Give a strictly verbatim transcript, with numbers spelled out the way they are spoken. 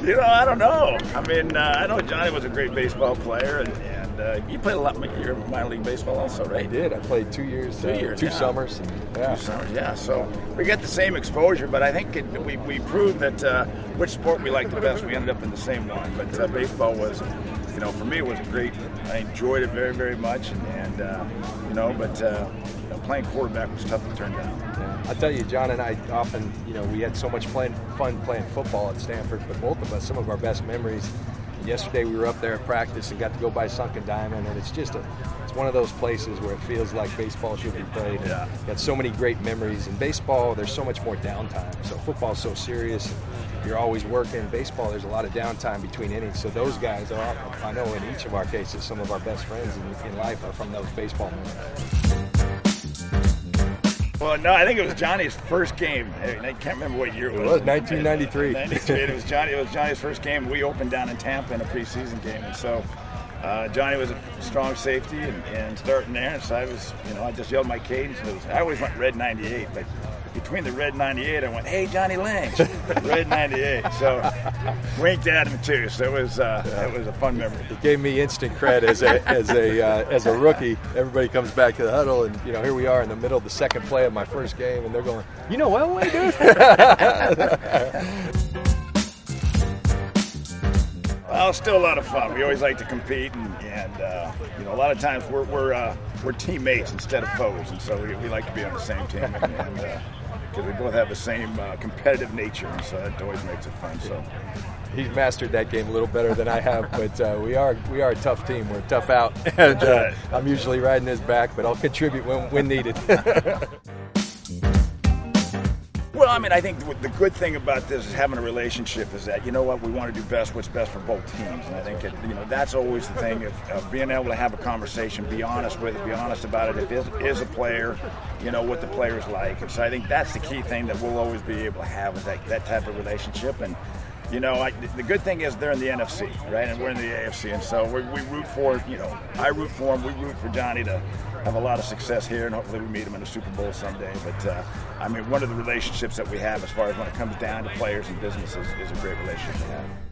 You know, I don't know. I mean, uh, I know Johnny was a great baseball player, and, and uh, you played a lot of your minor league baseball also, right? I did. I played two years, two uh, years, two yeah. summers. And, yeah. Two summers, yeah. So we get the same exposure, but I think it, we we proved that uh, which sport we liked the best. We ended up in the same one, but uh, baseball was, you know, for me it was great. I enjoyed it very, very much, and, and uh, you know, but uh, you know, playing quarterback was tough to turn down. Yeah. I tell you, John and I often, you know, we had so much playing, fun playing football at Stanford, but both of us, some of our best memories. Yesterday we were up there at practice and got to go by Sunken Diamond, and it's just a, it's one of those places where it feels like baseball should be played. Yeah. Got so many great memories. In baseball, there's so much more downtime. So football's so serious. You're always working. Baseball, there's a lot of downtime between innings. So those guys are, I know in each of our cases, some of our best friends in, in life are from those baseball memories. Well, no, I think it was Johnny's first game. I can't remember what year it was. It was nineteen ninety-three. ninety-three. It was Johnny. It was Johnny's first game. We opened down in Tampa in a preseason game, and so uh, Johnny was a strong safety and, and starting there. And so I was, you know, I just yelled my cadence. It was, I always went red ninety-eight, but between the red ninety-eight, I went, "Hey, Johnny Lynch," red ninety-eight. So winked at him too. So it was, uh, yeah. it was a fun memory. It gave me instant cred as a as a uh, as a rookie. Everybody comes back to the huddle, and you know, here we are in the middle of the second play of my first game, and they're going, "You know Elway, dude." Well, still a lot of fun. We always like to compete, and, and uh, you know, a lot of times we're we're uh, we're teammates instead of foes, and so we, we like to be on the same team, and, and uh, because we both have the same uh, competitive nature, and so it always makes it fun. So he's mastered that game a little better than I have, but uh, we are we are a tough team. We're tough out, and uh, I'm usually riding his back, but I'll contribute when when needed. Well, I mean, I think the good thing about this is having a relationship is that, you know what, we want to do best what's best for both teams. And I think, it, you know, that's always the thing of, of being able to have a conversation, be honest with it, be honest about it. If it is a player, you know, what the player's like. And so I think that's the key thing that we'll always be able to have is that, that type of relationship. And, you know, I, the good thing is they're in the N F C, right? And we're in the A F C. And so we, we root for, you know, I root for him. We root for Johnny to have a lot of success here, and hopefully we meet him in the Super Bowl someday. But, uh, I mean, one of the relationships that we have as far as when it comes down to players and businesses is a great relationship to have.